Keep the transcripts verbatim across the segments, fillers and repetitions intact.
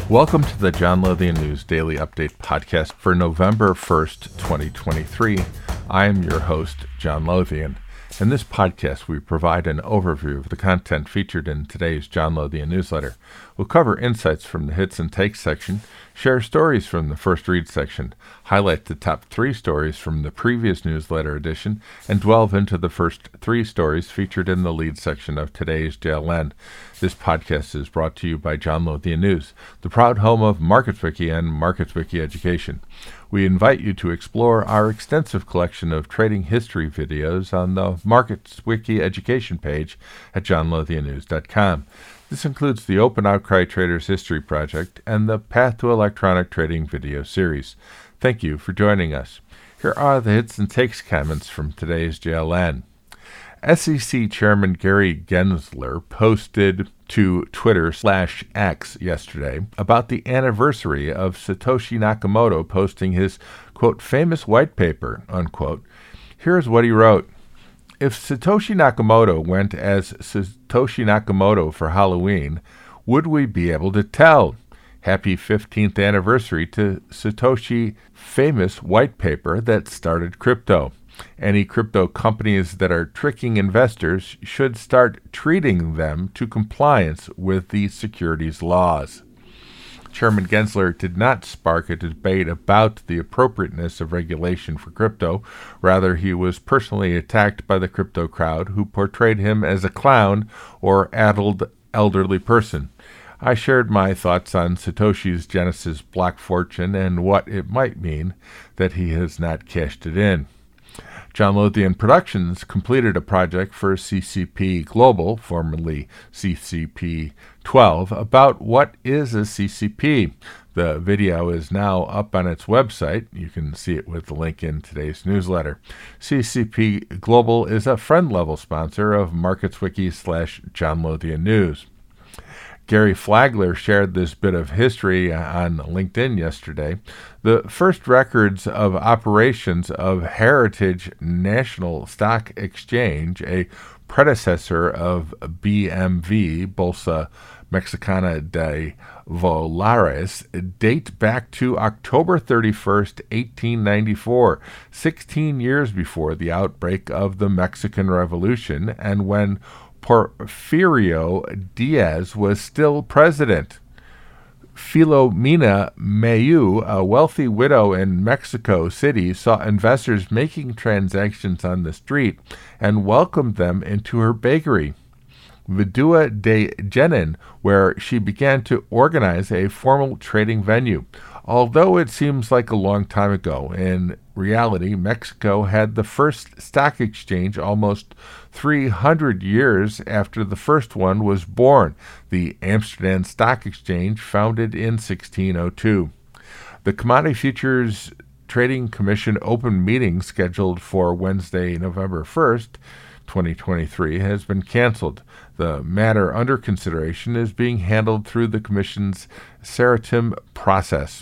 Welcome to the John Lothian News Daily Update podcast for November first, twenty twenty-three. I am your host, John Lothian. In this podcast, we provide an overview of the content featured in today's John Lothian newsletter. We'll cover insights from the Hits and Takes section, share stories from the First Read section, highlight the top three stories from the previous newsletter edition, and delve into the first three stories featured in the lead section of today's J L N. This podcast is brought to you by John Lothian News, the proud home of MarketsWiki and MarketsWiki Education. We invite you to explore our extensive collection of trading history videos on the MarketsWiki Education page at john lothian news dot com. This includes the Open Outcry Traders History Project and the Path to Electronic Trading video series. Thank you for joining us. Here are the Hits and Takes comments from today's J L N. S E C Chairman Gary Gensler posted to Twitter slash X yesterday about the anniversary of Satoshi Nakamoto posting his, quote, famous white paper, unquote. Here's what he wrote. If Satoshi Nakamoto went as Satoshi Nakamoto for Halloween, would we be able to tell? Happy fifteenth anniversary to Satoshi famous white paper that started crypto. Any crypto companies that are tricking investors should start treating them to compliance with the securities laws. Chairman Gensler did not spark a debate about the appropriateness of regulation for crypto. Rather, he was personally attacked by the crypto crowd who portrayed him as a clown or addled elderly person. I shared my thoughts on Satoshi's Genesis block fortune and what it might mean that he has not cashed it in. John Lothian Productions completed a project for C C P Global, formerly C C P twelve, about what is a C C P. The video is now up on its website. You can see it with the link in today's newsletter. C C P Global is a friend-level sponsor of MarketsWiki slash John Lothian News. Gary Flagler shared this bit of history on LinkedIn yesterday. The first records of operations of Heritage National Stock Exchange, a predecessor of B M V, Bolsa Mexicana de Valores, date back to October thirty-first, eighteen ninety-four, sixteen years before the outbreak of the Mexican Revolution and when Porfirio Diaz was still president. Filomena Mayu, a wealthy widow in Mexico City, saw investors making transactions on the street and welcomed them into her bakery, Vidua de Jenin, where she began to organize a formal trading venue. Although it seems like a long time ago, in reality, Mexico had the first stock exchange almost three hundred years after the first one was born, the Amsterdam Stock Exchange, founded in sixteen oh two. The Commodity Futures Trading Commission open meeting scheduled for Wednesday, November first, twenty twenty-three, has been canceled. The matter under consideration is being handled through the Commission's Seratim process.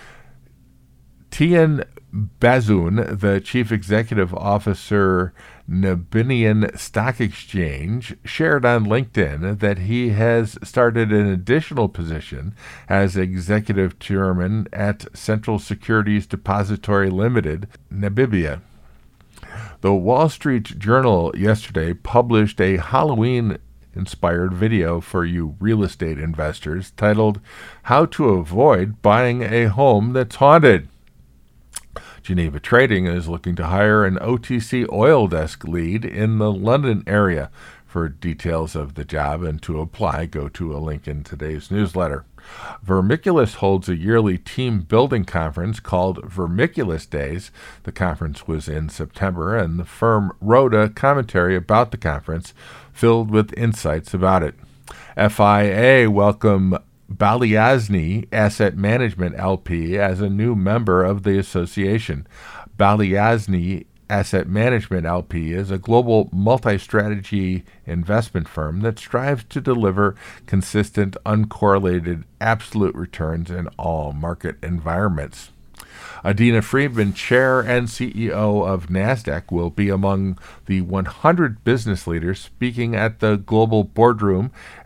Tian Bazoun, the Chief Executive Officer, Namibian Stock Exchange, shared on LinkedIn that he has started an additional position as Executive Chairman at Central Securities Depository Limited, Namibia. The Wall Street Journal yesterday published a Halloween-inspired video for you real estate investors titled, How to Avoid Buying a Home That's Haunted. Geneva Trading is looking to hire an O T C oil desk lead in the London area. For details of the job and to apply, go to a link in today's newsletter. Vermiculus holds a yearly team building conference called Vermiculus Days. The conference was in September, and the firm wrote a commentary about the conference filled with insights about it. F I A welcomed Balyasny Asset Management L P as a new member of the association. Balyasny Asset Management L P is a global multi-strategy investment firm that strives to deliver consistent, uncorrelated, absolute returns in all market environments. Adena Friedman, chair and C E O of NASDAQ, will be among the one hundred business leaders speaking at the Global Boardroom at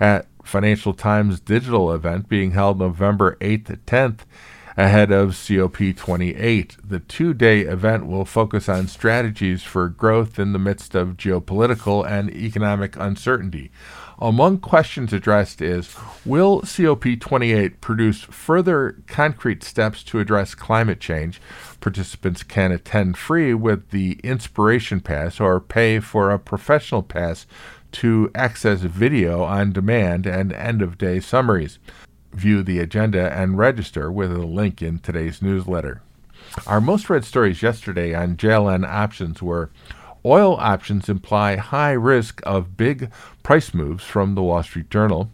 Financial Times digital event being held November eighth to tenth ahead of C O P twenty-eight. The two-day event will focus on strategies for growth in the midst of geopolitical and economic uncertainty. Among questions addressed is, will C O P twenty-eight produce further concrete steps to address climate change? Participants can attend free with the Inspiration Pass or pay for a professional pass to access video on demand and end-of-day summaries. View the agenda and register with a link in today's newsletter. Our most read stories yesterday on J L N options were oil options imply high risk of big price moves from the Wall Street Journal.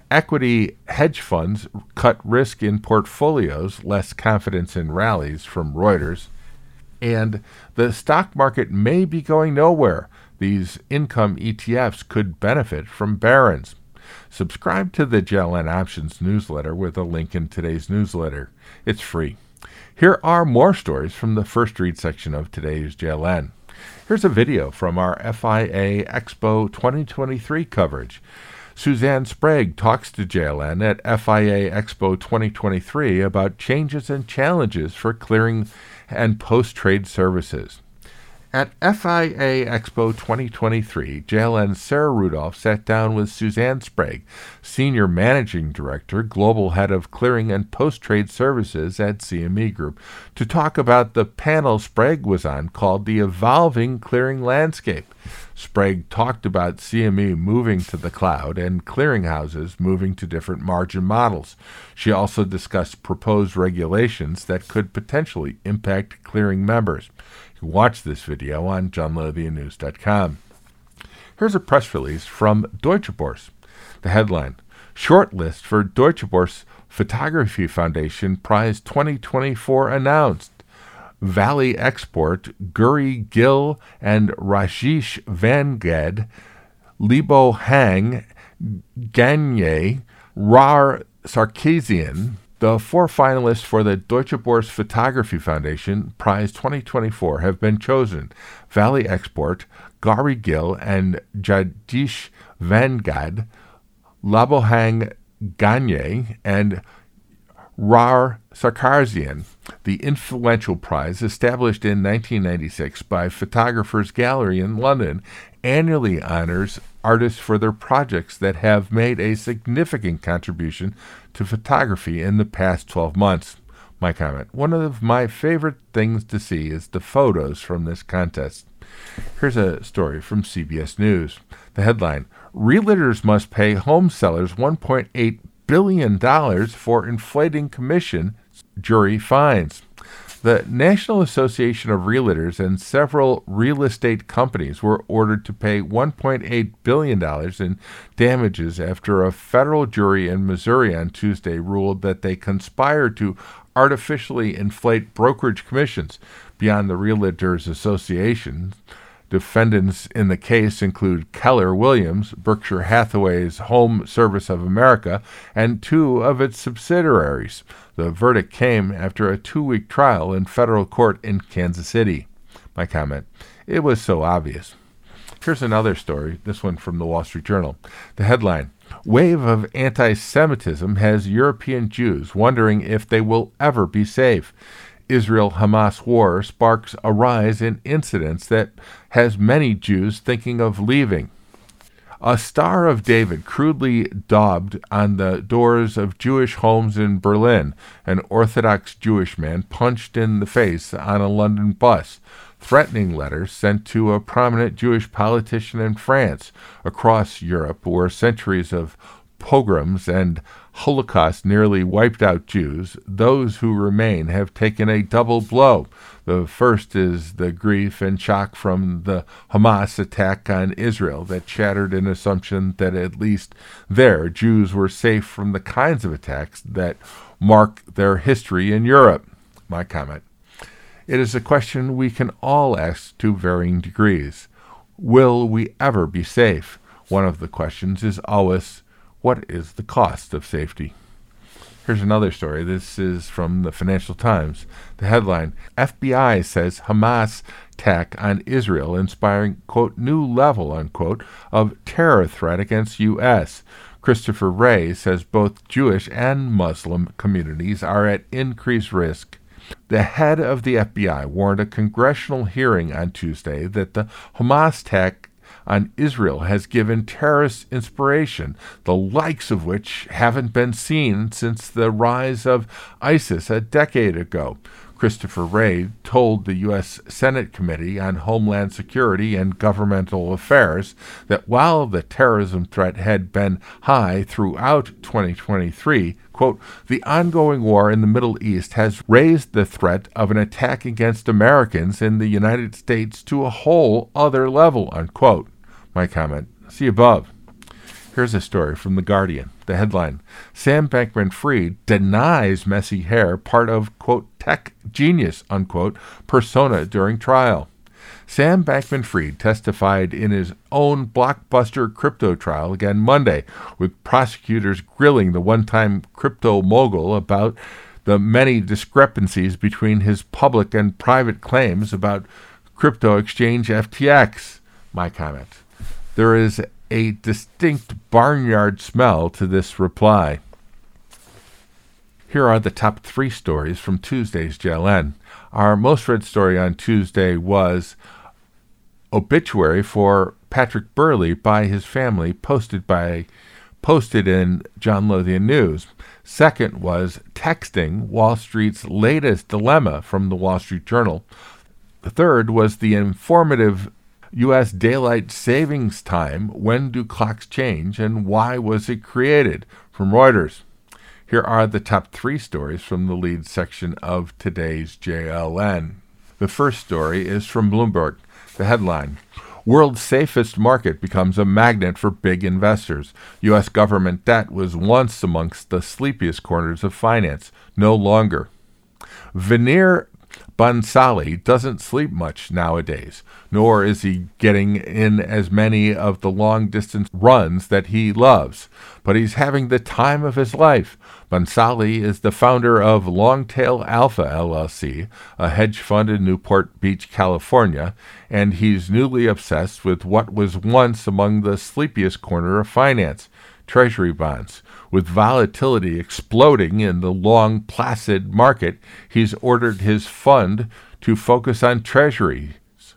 Equity hedge funds cut risk in portfolios, less confidence in rallies from Reuters. And the stock market may be going nowhere. These income E T Fs could benefit from Barron's. Subscribe to the J L N Options newsletter with a link in today's newsletter. It's free. Here are more stories from the first read section of today's J L N. Here's a video from our F I A Expo twenty twenty-three coverage. Suzanne Sprague talks to J L N at F I A Expo twenty twenty-three about changes and challenges for clearing and post-trade services. At F I A Expo twenty twenty-three, J L N's Sarah Rudolph sat down with Suzanne Sprague, Senior Managing Director, Global Head of Clearing and Post-Trade Services at C M E Group, to talk about the panel Sprague was on called The Evolving Clearing Landscape. Sprague talked about C M E moving to the cloud and clearinghouses moving to different margin models. She also discussed proposed regulations that could potentially impact clearing members. You can watch this video on john lothian news dot com. Here's a press release from Deutsche Börse. The headline, Shortlist for Deutsche Börse Photography Foundation Prize twenty twenty-four announced. Valley Export, Guri Gill and Rajesh Vangad, Libo Hang, Gagne, Rar Sarkisian, the four finalists for the Deutsche Börse Photography Foundation Prize twenty twenty-four have been chosen. Valley Export, Guri Gill and Rajesh Vangad, Labohang Gagne, and Rar Sarkisian. The influential prize, established in nineteen ninety-six by Photographers Gallery in London, annually honors artists for their projects that have made a significant contribution to photography in the past twelve months. My comment, one of my favorite things to see is the photos from this contest. Here's a story from C B S News. The headline, Realtors must pay home sellers one point eight billion dollars for inflating commission, jury finds. The National Association of Realtors and several real estate companies were ordered to pay one point eight billion dollars in damages after a federal jury in Missouri on Tuesday ruled that they conspired to artificially inflate brokerage commissions. Beyond the Realtors Association, defendants in the case include Keller Williams, Berkshire Hathaway's Home Service of America, and two of its subsidiaries. The verdict came after a two-week trial in federal court in Kansas City. My comment, it was so obvious. Here's another story, this one from the Wall Street Journal. The headline, Wave of anti-Semitism has European Jews wondering if they will ever be safe. Israel-Hamas war sparks a rise in incidents that has many Jews thinking of leaving. A Star of David crudely daubed on the doors of Jewish homes in Berlin. An Orthodox Jewish man punched in the face on a London bus. Threatening letters sent to a prominent Jewish politician in France. Across Europe, where centuries of pogroms and Holocaust nearly wiped out Jews, those who remain have taken a double blow. The first is the grief and shock from the Hamas attack on Israel that shattered an assumption that at least there Jews were safe from the kinds of attacks that mark their history in Europe. My comment. It is a question we can all ask to varying degrees. Will we ever be safe? One of the questions is always, what is the cost of safety? Here's another story. This is from the Financial Times. The headline, F B I says Hamas attack on Israel, inspiring, quote, new level, unquote, of terror threat against U S Christopher Wray says both Jewish and Muslim communities are at increased risk. The head of the F B I warned a congressional hearing on Tuesday that the Hamas attack on Israel has given terrorists inspiration, the likes of which haven't been seen since the rise of ISIS a decade ago. Christopher Wray told the U S Senate Committee on Homeland Security and Governmental Affairs that while the terrorism threat had been high throughout twenty twenty-three, quote, the ongoing war in the Middle East has raised the threat of an attack against Americans in the United States to a whole other level, unquote. My comment, see above. Here's a story from The Guardian. The headline, Sam Bankman-Fried denies messy hair part of, quote, tech genius, unquote, persona during trial. Sam Bankman-Fried testified in his own blockbuster crypto trial again Monday, with prosecutors grilling the one-time crypto mogul about the many discrepancies between his public and private claims about crypto exchange F T X. My comment, there is a distinct barnyard smell to this reply. Here are the top three stories from Tuesday's J L N. Our most read story on Tuesday was obituary for Patrick Burley by his family, posted by posted in John Lothian News. Second was texting, Wall Street's latest dilemma, from the Wall Street Journal. The third was the informative U S daylight savings time, when do clocks change and why was it created, from Reuters. Here are the top three stories from the lead section of today's J L N. The first story is from Bloomberg. The headline, World's safest market becomes a magnet for big investors. U S government debt was once amongst the sleepiest corners of finance, no longer. Veneer Bhansali doesn't sleep much nowadays, nor is he getting in as many of the long-distance runs that he loves, but he's having the time of his life. Bhansali is the founder of Longtail Alpha, L L C, a hedge fund in Newport Beach, California, and he's newly obsessed with what was once among the sleepiest corner of finance, Treasury bonds. With volatility exploding in the long, placid market, he's ordered his fund to focus on treasuries.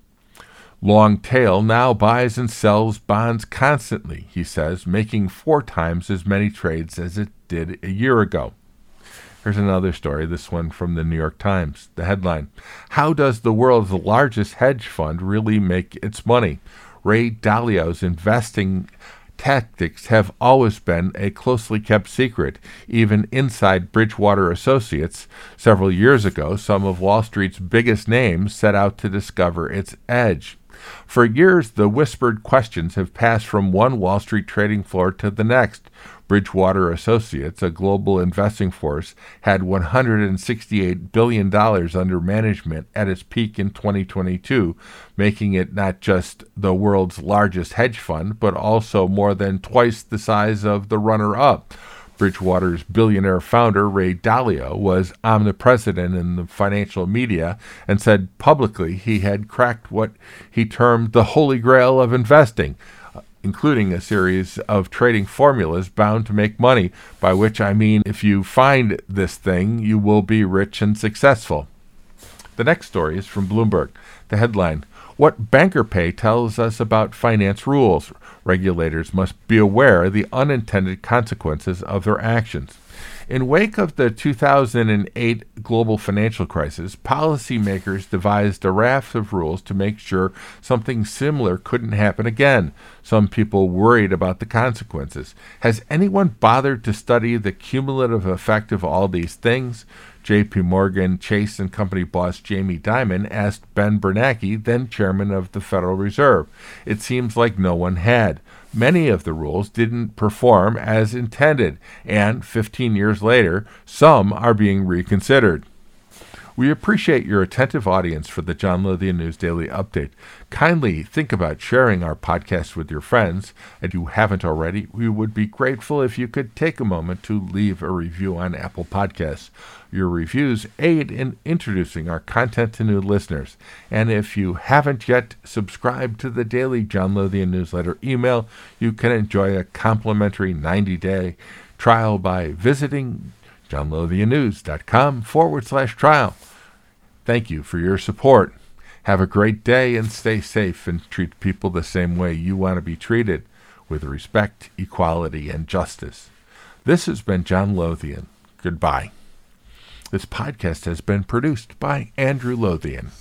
Longtail now buys and sells bonds constantly, he says, making four times as many trades as it did a year ago. Here's another story, this one from the New York Times. The headline, How does the world's largest hedge fund really make its money? Ray Dalio's investing tactics have always been a closely kept secret, even inside Bridgewater Associates. Several years ago, some of Wall Street's biggest names set out to discover its edge. For years, the whispered questions have passed from one Wall Street trading floor to the next. Bridgewater Associates, a global investing force, had one hundred sixty-eight billion dollars under management at its peak in twenty twenty-two, making it not just the world's largest hedge fund, but also more than twice the size of the runner-up. Bridgewater's billionaire founder, Ray Dalio, was omnipresent in the financial media and said publicly he had cracked what he termed the holy grail of investing, including a series of trading formulas bound to make money, by which I mean if you find this thing, you will be rich and successful. The next story is from Bloomberg. The headline, What Banker Pay Tells Us About Finance Rules. Regulators must be aware of the unintended consequences of their actions. In wake of the two thousand eight global financial crisis, policymakers devised a raft of rules to make sure something similar couldn't happen again. Some people worried about the consequences. Has anyone bothered to study the cumulative effect of all these things? J P. Morgan Chase and Company boss Jamie Dimon asked Ben Bernanke, then chairman of the Federal Reserve. It seems like no one had. Many of the rules didn't perform as intended, and fifteen years later, some are being reconsidered. We appreciate your attentive audience for the John Lothian News Daily Update. Kindly think about sharing our podcast with your friends. If you haven't already, we would be grateful if you could take a moment to leave a review on Apple Podcasts. Your reviews aid in introducing our content to new listeners. And if you haven't yet subscribed to the daily John Lothian newsletter email, you can enjoy a complimentary ninety-day trial by visiting johnlothiannews.com forward slash trial. Thank you for your support. Have a great day and stay safe, and treat people the same way you want to be treated, with respect, equality, and justice. This has been John Lothian. Goodbye. This podcast has been produced by Andrew Lothian.